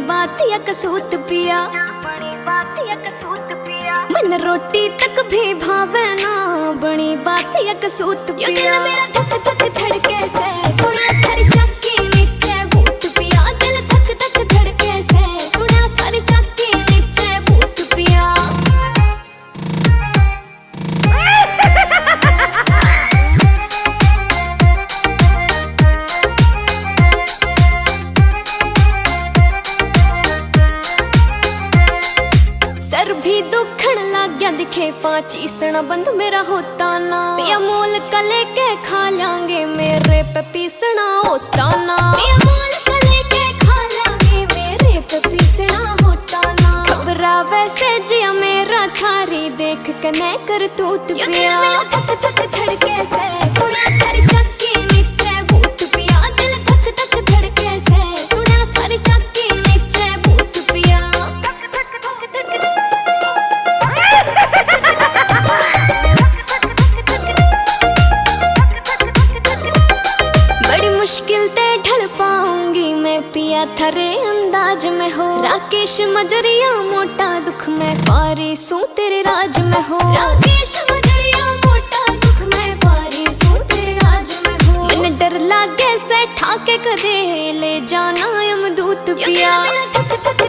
बात या कसूत पिया, मन रोटी तक भी भावे ना, बड़ी बात या कसूत पिया। मेरा धक धक धड़के से सुना थारी चक्की नीचे भूत पिया, दिल धक धक धड़के से सुना थारी चक्की नीचे भूत पिया। सर भी दुखण लग गया दिखे पाँच ईसना बंद मेरा होता ना, पिया मोल का लेके खा लांगे मेरे पे पीसना होता ना, पिया मोल का लेके खा लांगे मेरे पे पीसना होता ना। खबरा वैसे जिया मेरा थारी देख कने कर तूत पिया, धक धक धड़के से सुना थारी चक्की नीचे भूत पिया, दिल धक धक धड़के से सुना थारी चक्की नीचे भूत पिया। बड़ी मुश्किल ते ढल पाऊंगी मैं पिया थारे अंदाज में हो, राकेश मजरिया मोटा दुख में पारी सू तेरे राज में हो, राकेश मजरिया मोटा दुख में पारी सू तेरे राज में हो। मैंने डर लागे से ठाके कदे ले जाना यमदूत पिया,